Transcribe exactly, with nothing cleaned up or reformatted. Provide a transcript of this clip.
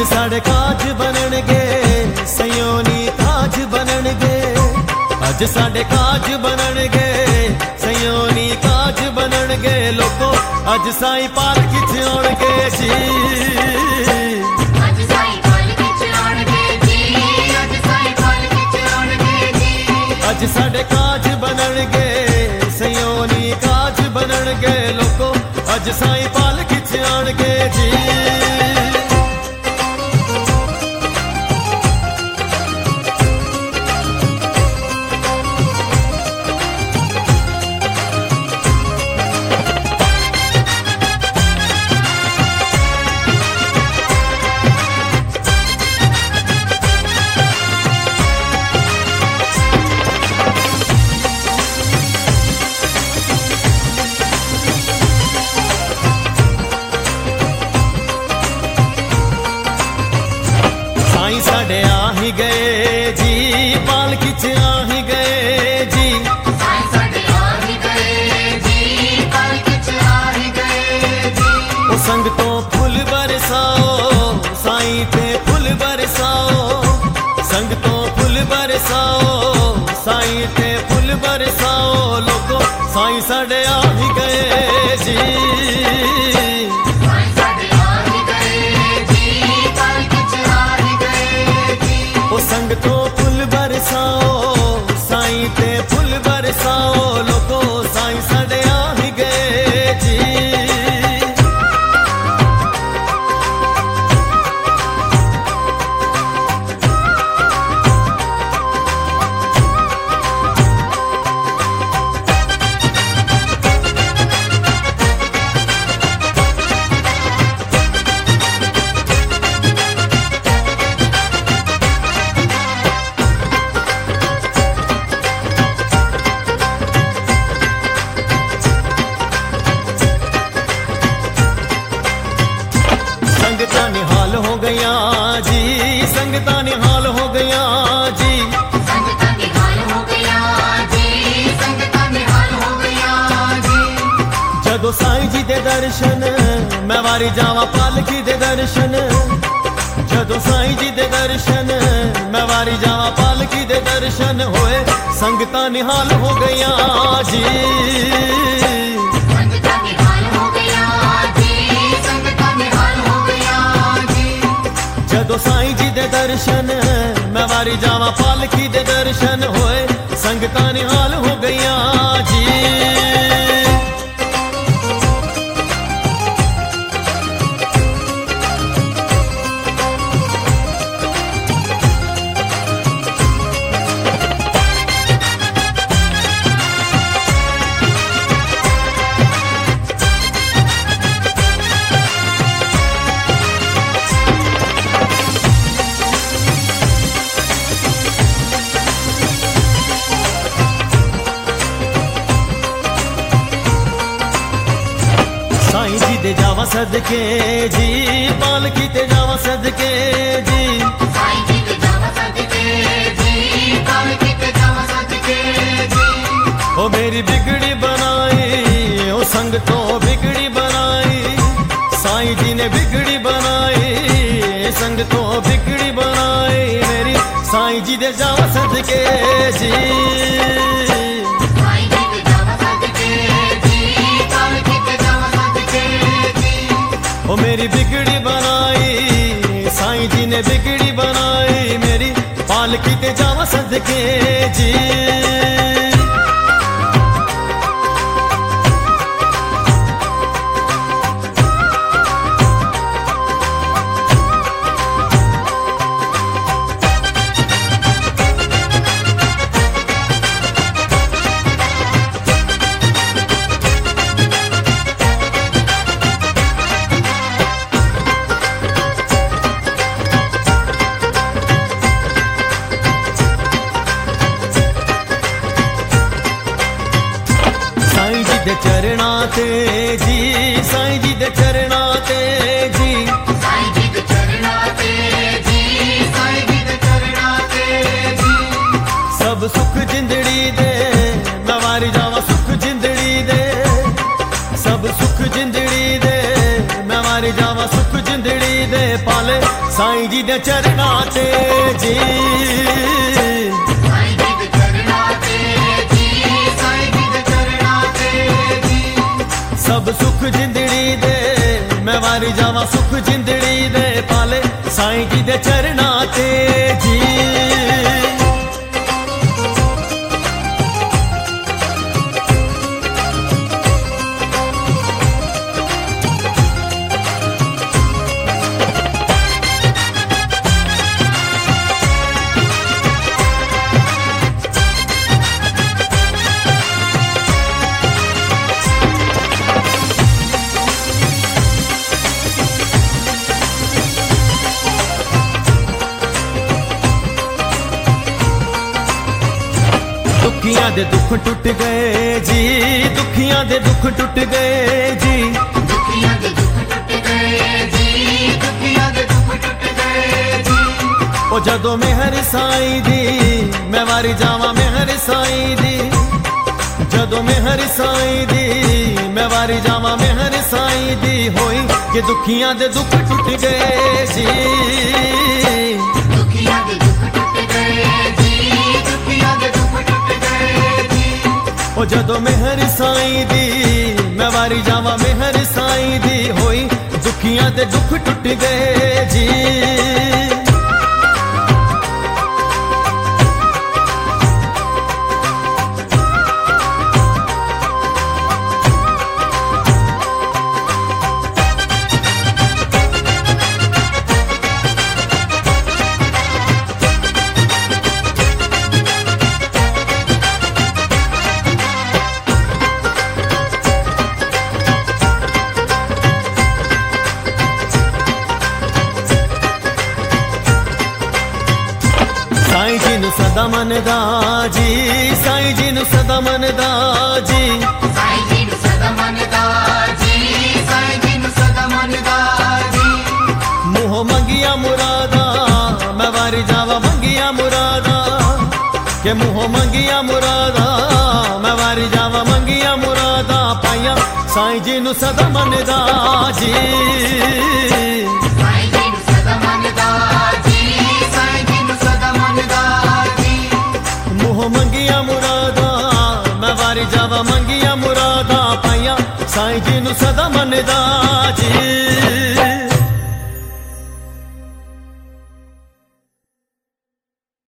अज साढ़े काज बननगे सयोनी ताज बननगे। अज साढ़े काज बननगे सयोनी काज बननगे लोगो अज साईं पालकी च आउणगे जी। अज साईं पालकी च आउणगे जी, अज साईं पालकी च आउणगे जी। अज साढ़े काज बननगे सयोनी काज बननगे लोगो अज साईं पालकी च आउणगे जी। साईं साढ़े आ ही गए जी, पालकी च आ ही गए जी। साईं साढ़े आ ही गए जी, पालकी च आ ही गए जी। ओ संगतों फुल बरसाओ साईं ते फुल बरसाओ। संगतों फुल बरसाओ साईं ते फुल बरसाओ लोगो साईं साढ़े आ ही गए जी। साईं साढ़े आ ही गए जी, पालकी च आ ही गए जी। ओ संगतों फुल बरसाओ साईं ते फुल बरसाओ लोगो साईं साढ़े आ ही गए जी। संगतां निहाल हो गया जी, संगतां निहाल हो गया जी। संगतां निहाल हो गया जी, संगतां निहाल हो गया जी। जदों साईं जी दे दर्शन मैं वारी जावां पालकी दे दर्शन। जदों साईं जी दे दर्शन मैं वारी जावां पालकी दे दर्शन होए संगतां निहाल हो गया जी। संगतां निहाल हो गया जी, संगतां निहाल हो गया जी। जदों साईं जी दे दर्शन मैं वारी जावां पालकी दे दर्शन होए संगतां निहाल हो गया जी। साईं जी दे जावा सदके जी, पालकी ते जावा सदके जी। साईं जी ते जावा सदके जी, पालकी ते जावा सदके जी। ओ मेरी बिगड़ी बनाई ओ संगतों बिगड़ी बनाई। साईं जी ने बिगड़ी बनाई संगतों बिगड़ी बनाई मेरी साईं जी दे जावा सदके जी। साईं जी ते जावा सदके जी, पालकी ते जावा सदके जी। ओ मेरी बिगड़ी बनाई साईं जी ने बिगड़ी बनाई मेरी पालकी ते जावा सदके जी। दे चरणा ते जी, साईं जी दे चरणा ते जी। साईं जी दे चरणा ते जी, साईं जी दे चरणा ते जी। सब सुख जिंदड़ी दे मैं वारी जावा सुख जिंदड़ी दे। सब सुख जिंदड़ी दे मैं वारी जावा सुख जिंदड़ी दे पाल पाले साईं जी दे चरणां ते जी। साईं जी दे चरणां ते जी, साईं जी दे चरणां ते जी। सब सुख जिंदड़ी दे मैं वारी जावा सुख जिंदड़ी दे पाले साईं जी दे चरणां ते जी। दुखियां दे दुख टुट गए जी, दुखियां दे दुख टुट गए जी। दुखियां दे दुख टुट गए जी, दुखियां दे दुख टुट गए जी। ओ जदों मेहर साईं दी मैं वारी जावा मेहर साईं दी, जदों मेहर साईं दी मैं वारी जावा मेहर साईं दी होई कि दुखियां दे दुख टुट गए जी। दुखियां दे दुख टुट गए जी, दुखियां दे दुख टुट गए जी। ओ जदों मेहर साईं दी मैं वारी जावा मेहर साईं दी होई दुखियां दे दुख टुट गए जी। साईं जी नु सदा मनदा जी, साईं जी नु सदा मनदा जी। साईं जी नु सदा मनदा जी, साईं जी नु सदा मनदा जी। मुँह मंगिया मुरादा मैं वारी जावा मंगिया मुरादा के मुँह मंगिया मुरादा मैं वारी जावा मंगिया मुरादा पाइया साईं जी नु सदा मनदा जी। साईं जी नु सदा मनदा जी, साईं जी नु सदा मनदा जी। मुँह मंगिया मुरादा मैं वारी जावा मंगिया मुरादा पाइया साईं जी नु सदा मनदा